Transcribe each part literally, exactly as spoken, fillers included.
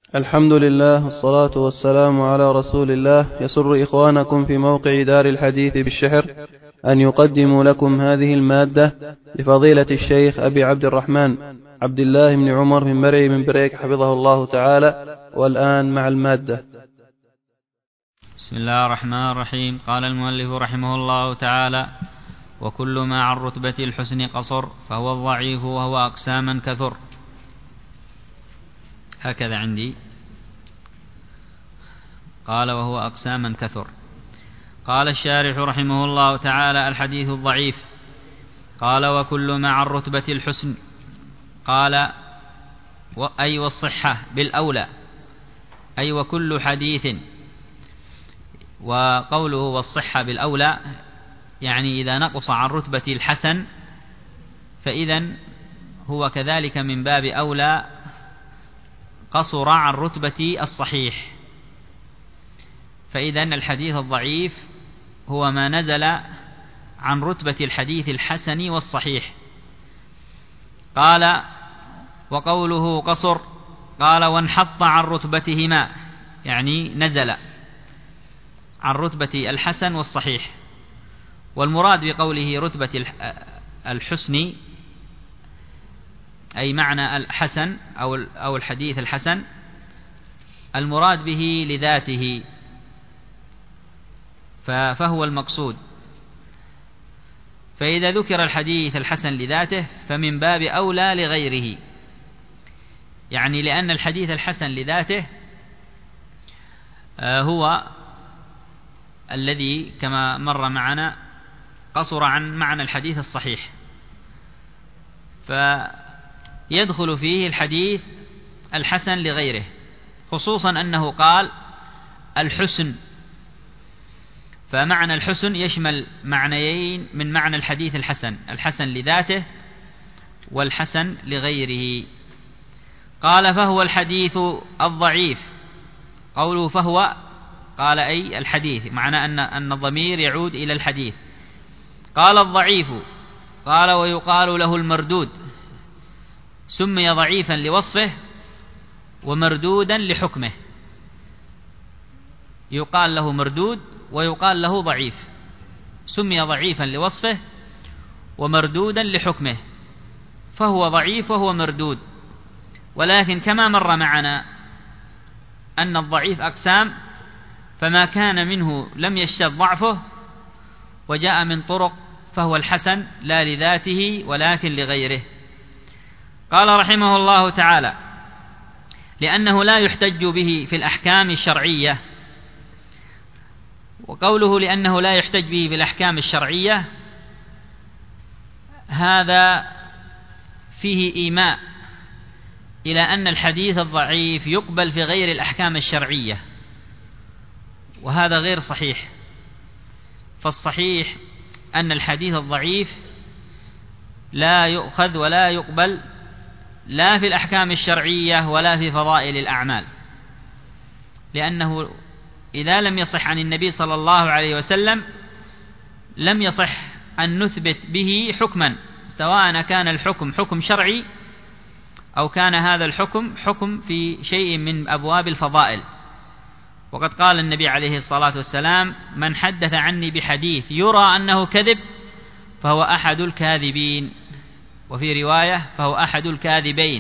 الحمد لله والصلاة والسلام على رسول الله. يسر إخوانكم في موقع دار الحديث بالشحر أن يقدموا لكم هذه المادة لفضيلة الشيخ أبي عبد الرحمن عبد الله بن عمر بن مرعي بن بريك حفظه الله تعالى. والآن مع المادة. بسم الله الرحمن الرحيم. قال المؤلف رحمه الله تعالى: وكل ما عن رتبة الحسن قصر فهو الضعيف وهو أقساما كثر. هكذا عندي قال وهو أقساما كثر. قال الشارح رحمه الله تعالى: الحديث الضعيف. قال: وكل ما عن رتبة الحسن. قال: أي والصحة بالأولى، أي وكل حديث. وقوله والصحة بالأولى يعني إذا نقص عن رتبة الحسن فإذن هو كذلك من باب أولى قصر عن رتبة الصحيح. فإذن الحديث الضعيف هو ما نزل عن رتبة الحديث الحسن والصحيح. قال: وقوله قصر. قال: وانحط عن رتبتهما، يعني نزل عن رتبة الحسن والصحيح. والمراد بقوله رتبة الحسن أي معنى الحسن أو الحديث الحسن، المراد به لذاته، فهو المقصود. فإذا ذكر الحديث الحسن لذاته فمن باب أولى لغيره، يعني لأن الحديث الحسن لذاته هو الذي كما مر معنا قصر عن معنى الحديث الصحيح، فيدخل فيه الحديث الحسن لغيره، خصوصا أنه قال الحسن، فمعنى الحسن يشمل معنيين من معنى الحديث الحسن: الحسن لذاته والحسن لغيره. قال: فهو الحديث الضعيف. قوله فهو قال أي الحديث، معنى أن أن الضمير يعود إلى الحديث. قال: الضعيف. قال: ويقال له المردود، سمي ضعيفا لوصفه ومردودا لحكمه. يقال له مردود ويقال له ضعيف، سمي ضعيفا لوصفه ومردودا لحكمه، فهو ضعيف وهو مردود. ولكن كما مر معنا أن الضعيف أقسام، فما كان منه لم يشتد ضعفه وجاء من طرق فهو الحسن لا لذاته ولكن لغيره. قال رحمه الله تعالى: لأنه لا يحتج به في الأحكام الشرعية. وقوله لأنه لا يحتج به في الأحكام الشرعية هذا فيه إيماء إلى أن الحديث الضعيف يقبل في غير الأحكام الشرعية، وهذا غير صحيح. فالصحيح أن الحديث الضعيف لا يؤخذ ولا يقبل لا في الأحكام الشرعية ولا في فضائل الأعمال، لأنه إذا لم يصح عن النبي صلى الله عليه وسلم لم يصح أن نثبت به حكما، سواء كان الحكم حكم شرعي أو كان هذا الحكم حكم في شيء من أبواب الفضائل. وقد قال النبي عليه الصلاة والسلام: من حدث عني بحديث يرى أنه كذب فهو أحد الكاذبين، وفي رواية فهو أحد الكاذبين.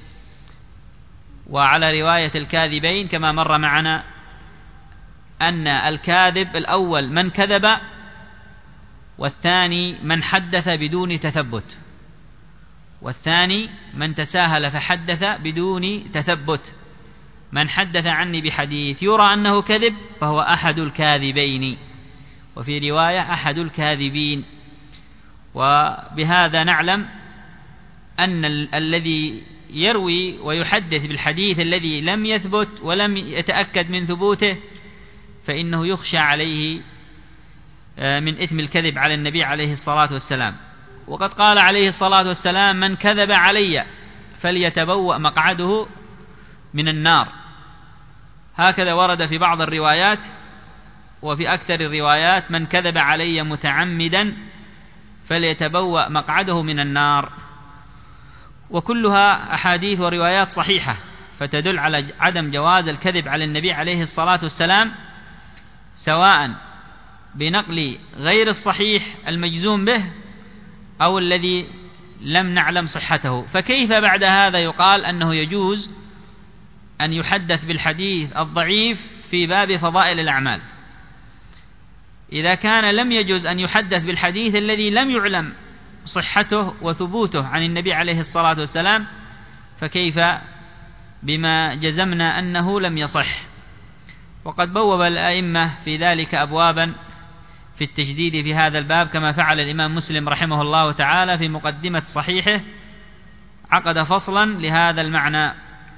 وعلى رواية الكاذبين كما مر معنا أن الكاذب الأول من كذب، والثاني من حدث بدون تثبت، والثاني من تساهل فحدث بدون تثبت. من حدث عني بحديث يرى أنه كذب فهو أحد الكاذبين، وفي رواية أحد الكاذبين. وبهذا نعلم أن ال- الذي يروي ويحدث بالحديث الذي لم يثبت ولم يتأكد من ثبوته فإنه يخشى عليه من إثم الكذب على النبي عليه الصلاة والسلام. وقد قال عليه الصلاة والسلام: من كذب علي فليتبوأ مقعده من النار. هكذا ورد في بعض الروايات، وفي أكثر الروايات: من كذب علي متعمدا فليتبوأ مقعده من النار. وكلها أحاديث وروايات صحيحة فتدل على عدم جواز الكذب على النبي عليه الصلاة والسلام، سواء بنقل غير الصحيح المجزوم به أو الذي لم نعلم صحته. فكيف بعد هذا يقال أنه يجوز أن يحدث بالحديث الضعيف في باب فضائل الأعمال، إذا كان لم يجوز أن يحدث بالحديث الذي لم يعلم صحته وثبوته عن النبي عليه الصلاة والسلام، فكيف بما جزمنا أنه لم يصح؟ وقد بوب الأئمة في ذلك أبوابا في التجديد في هذا الباب، كما فعل الإمام مسلم رحمه الله تعالى في مقدمة صحيحه، عقد فصلا لهذا المعنى.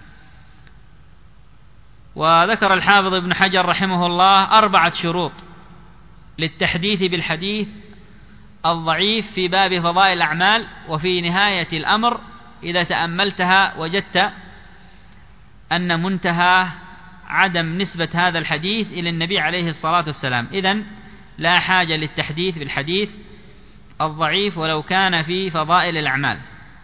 وذكر الحافظ ابن حجر رحمه الله أربعة شروط للتحديث بالحديث الضعيف في باب فضائل الأعمال، وفي نهاية الأمر إذا تأملتها وجدت أن منتهى عدم نسبة هذا الحديث إلى النبي عليه الصلاة والسلام. إذن لا حاجة للتحديث بالحديث الضعيف ولو كان في فضائل الأعمال.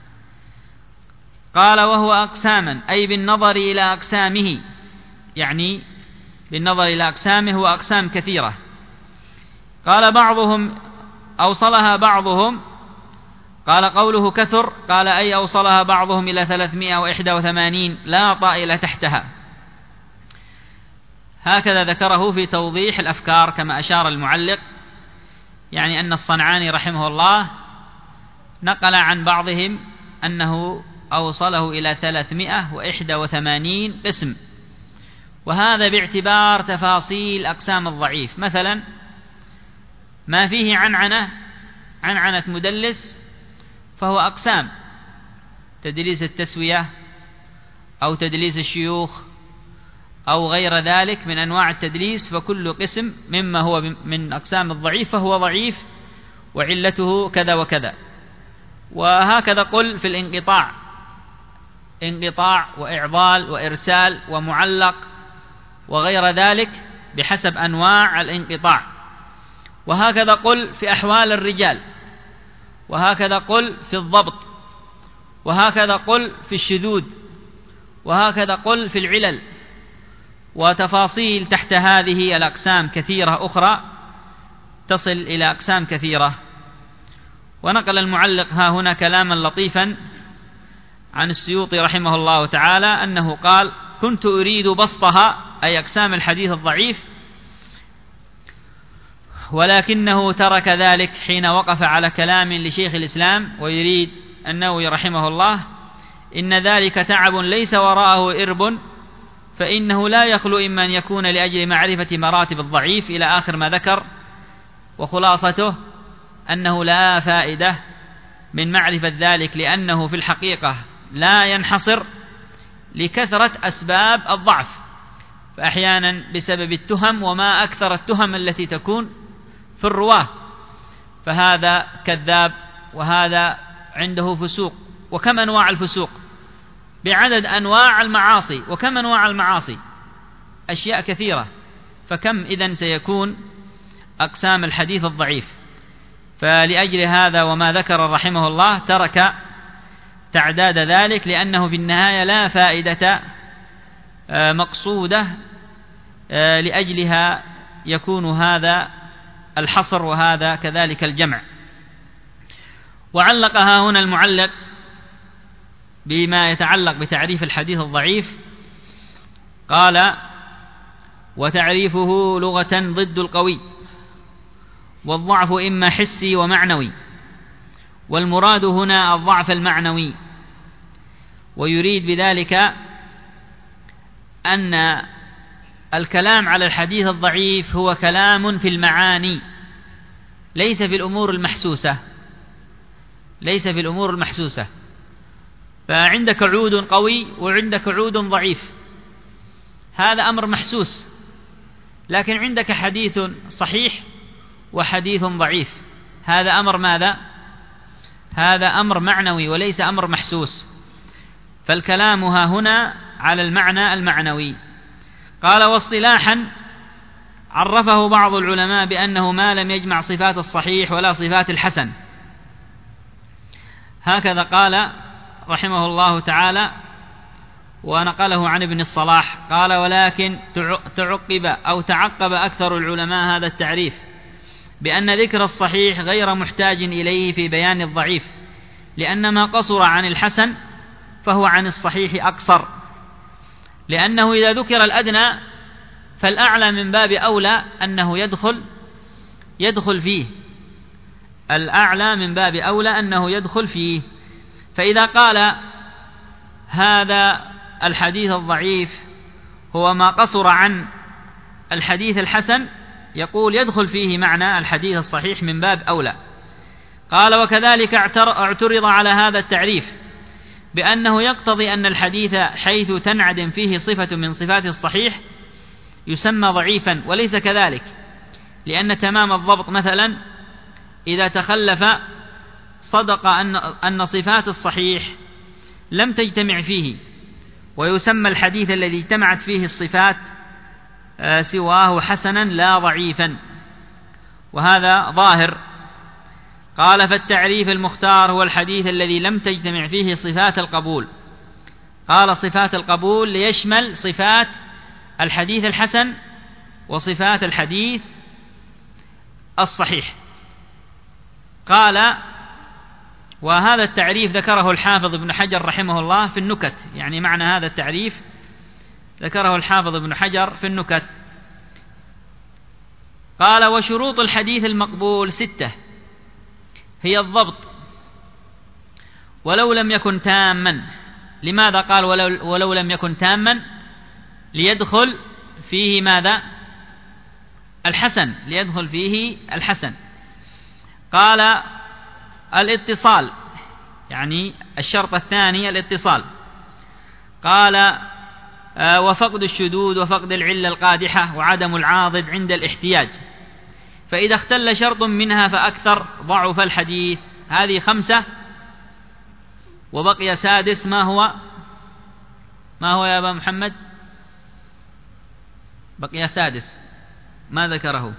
قال وهو أقساما، أي بالنظر إلى أقسامه، يعني بالنظر إلى أقسامه هو أقسام كثيرة. قال بعضهم أوصلها بعضهم، قال قوله كثر، قال أي أوصلها بعضهم إلى ثلاثمائة وإحدى وثمانين لا طائل تحتها. هكذا ذكره في توضيح الأفكار كما أشار المعلق، يعني أن الصنعاني رحمه الله نقل عن بعضهم أنه أوصله إلى ثلاثمائة وإحدى وثمانين قسم، وهذا باعتبار تفاصيل أقسام الضعيف. مثلا ما فيه عنعنة عنعنة مدلس فهو أقسام، تدليس التسوية أو تدليس الشيوخ أو غير ذلك من أنواع التدليس، فكل قسم مما هو من أقسام الضعيف فهو ضعيف وعلته كذا وكذا. وهكذا قل في الانقطاع، انقطاع وإعضال وإرسال ومعلق وغير ذلك بحسب أنواع الانقطاع. وهكذا قل في أحوال الرجال، وهكذا قل في الضبط، وهكذا قل في الشذوذ، وهكذا قل في العلل، وتفاصيل تحت هذه الأقسام كثيرة أخرى تصل إلى أقسام كثيرة. ونقل المعلق ها هنا كلاما لطيفا عن السيوطي رحمه الله تعالى أنه قال: كنت أريد بسطها، أي أقسام الحديث الضعيف، ولكنه ترك ذلك حين وقف على كلام لشيخ الإسلام ويريد النووي رحمه الله: إن ذلك تعب ليس وراءه إرب، فإنه لا يخلو إما أن يكون لأجل معرفة مراتب الضعيف إلى آخر ما ذكر. وخلاصته أنه لا فائدة من معرفة ذلك، لأنه في الحقيقة لا ينحصر لكثرة أسباب الضعف، فأحيانا بسبب التهم، وما أكثر التهم التي تكون في الرواة، فهذا كذاب وهذا عنده فسوق. وكم أنواع الفسوق بعدد أنواع المعاصي، وكم أنواع المعاصي أشياء كثيرة، فكم إذن سيكون أقسام الحديث الضعيف. فلأجل هذا وما ذكر رحمه الله ترك تعداد ذلك، لأنه في النهاية لا فائدة مقصودة لأجلها يكون هذا الحصر وهذا كذلك الجمع. وعلقها هنا المعلق بما يتعلق بتعريف الحديث الضعيف، قال: وتعريفه لغة ضد القوي، والضعف إما حسي ومعنوي، والمراد هنا الضعف المعنوي. ويريد بذلك أن الكلام على الحديث الضعيف هو كلام في المعاني، ليس في الأمور المحسوسة، ليس في الأمور المحسوسة. فعندك عود قوي وعندك عود ضعيف، هذا أمر محسوس، لكن عندك حديث صحيح وحديث ضعيف، هذا أمر ماذا؟ هذا أمر معنوي وليس أمر محسوس. فالكلام ها هنا على المعنى المعنوي. قال: واصطلاحا عرفه بعض العلماء بأنه ما لم يجمع صفات الصحيح ولا صفات الحسن. هكذا قال رحمه الله تعالى: ونقله عن ابن الصلاح قال: ولكن تعقب أو تعقب أكثر العلماء هذا التعريف بأن ذكر الصحيح غير محتاج إليه في بيان الضعيف، لأن ما قصر عن الحسن فهو عن الصحيح أقصر، لأنه إذا ذكر الأدنى فالأعلى من باب أولى أنه يدخل يدخل فيه الأعلى من باب أولى أنه يدخل فيه. فإذا قال هذا الحديث الضعيف هو ما قصر عن الحديث الحسن، يقول يدخل فيه معنى الحديث الصحيح من باب أولى. قال: وكذلك اعترض على هذا التعريف بأنه يقتضي أن الحديث حيث تنعدم فيه صفة من صفات الصحيح يسمى ضعيفا، وليس كذلك، لأن تمام الضبط مثلا إذا تخلف صدق أن أن صفات الصحيح لم تجتمع فيه، ويسمى الحديث الذي اجتمعت فيه الصفات سواه حسنا لا ضعيفا، وهذا ظاهر. قال: فالتعريف المختار هو الحديث الذي لم تجتمع فيه صفات القبول. قال: صفات القبول ليشمل صفات الحديث الحسن وصفات الحديث الصحيح. قال: وهذا التعريف ذكره الحافظ ابن حجر رحمه الله في النكت، يعني معنى هذا التعريف ذكره الحافظ ابن حجر في النكت. قال: وشروط الحديث المقبول ستة، هي الضبط ولو لم يكن تاما. لماذا قال ولو, ولو لم يكن تاما؟ ليدخل فيه ماذا؟ الحسن، ليدخل فيه الحسن. قال: الاتصال، يعني الشرط الثاني الاتصال. قال: آه وفقد الشذوذ وفقد العلة القادحة وعدم العاضد عند الاحتياج، فإذا اختل شرط منها فأكثر ضعف الحديث. هذه خمسة، وبقي سادس. ما هو ما هو يا أبا محمد؟ بقي سادس ما ذكره،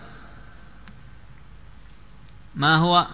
ما هو؟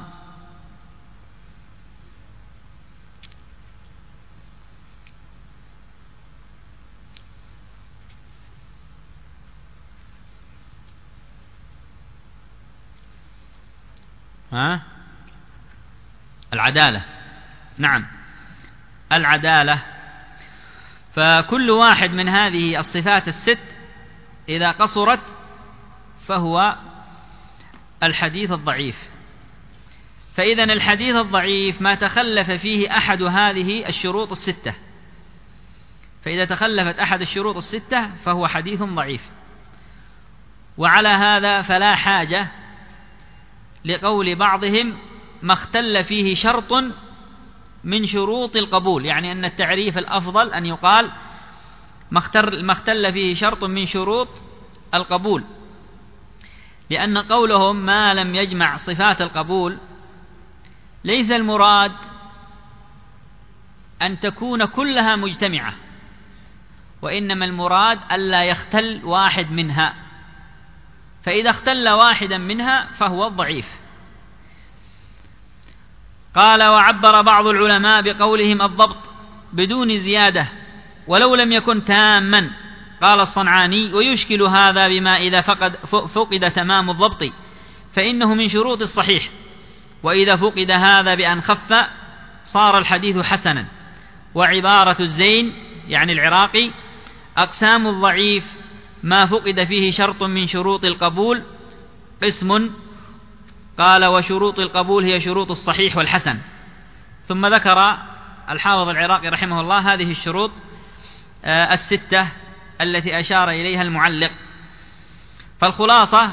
ها؟ العدالة. نعم، العدالة. فكل واحد من هذه الصفات الست إذا قصرت فهو الحديث الضعيف. فإذا الحديث الضعيف ما تخلف فيه أحد هذه الشروط الستة، فإذا تخلفت أحد الشروط الستة فهو حديث ضعيف. وعلى هذا فلا حاجة لقول بعضهم ما اختل فيه شرط من شروط القبول، يعني أن التعريف الأفضل أن يقال ما اختل فيه شرط من شروط القبول، لأن قولهم ما لم يجمع صفات القبول ليس المراد أن تكون كلها مجتمعة، وإنما المراد ألا يختل واحد منها، فإذا اختل واحدا منها فهو الضعيف. قال: وعبر بعض العلماء بقولهم الضبط بدون زيادة ولو لم يكن تاما. قال الصنعاني: ويشكل هذا بما إذا فقد, فقد تمام الضبط فإنه من شروط الصحيح، وإذا فقد هذا بأن خف صار الحديث حسنا. وعبارة الزين يعني العراقي: أقسام الضعيف ما فقد فيه شرط من شروط القبول قسم. قال: وشروط القبول هي شروط الصحيح والحسن. ثم ذكر الحافظ العراقي رحمه الله هذه الشروط الستة التي أشار إليها المعلق. فالخلاصة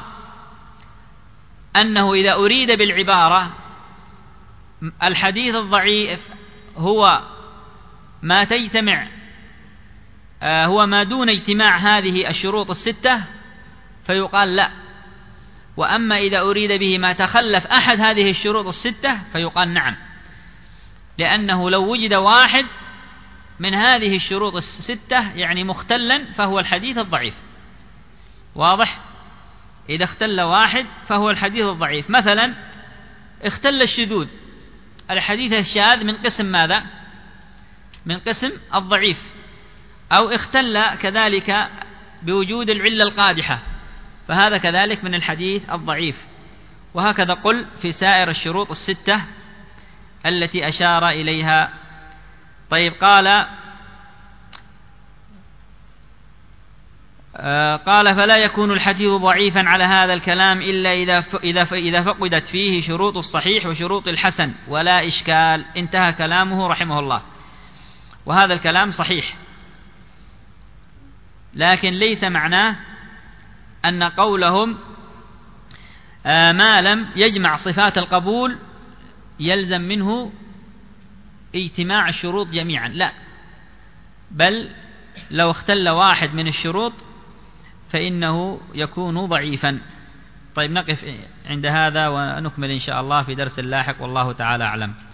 أنه إذا أريد بالعبارة الحديث الضعيف هو ما تجتمع هو ما دون اجتماع هذه الشروط الستة فيقال لا، وأما إذا أريد به ما تخلف أحد هذه الشروط الستة فيقال نعم، لأنه لو وجد واحد من هذه الشروط الستة يعني مختلا فهو الحديث الضعيف. واضح؟ إذا اختل واحد فهو الحديث الضعيف. مثلا اختل الشذوذ، الحديث الشاذ من قسم ماذا؟ من قسم الضعيف. أو اختل كذلك بوجود العلة القادحة، فهذا كذلك من الحديث الضعيف. وهكذا قل في سائر الشروط الستة التي أشار إليها. طيب قال آه قال فلا يكون الحديث ضعيفا على هذا الكلام إلا إذا إذا إذا فقدت فيه شروط الصحيح وشروط الحسن ولا إشكال. انتهى كلامه رحمه الله. وهذا الكلام صحيح، لكن ليس معناه أن قولهم آه ما لم يجمع صفات القبول يلزم منه اجتماع الشروط جميعا، لا، بل لو اختل واحد من الشروط فإنه يكون ضعيفا. طيب نقف عند هذا ونكمل إن شاء الله في درس لاحق، والله تعالى أعلم.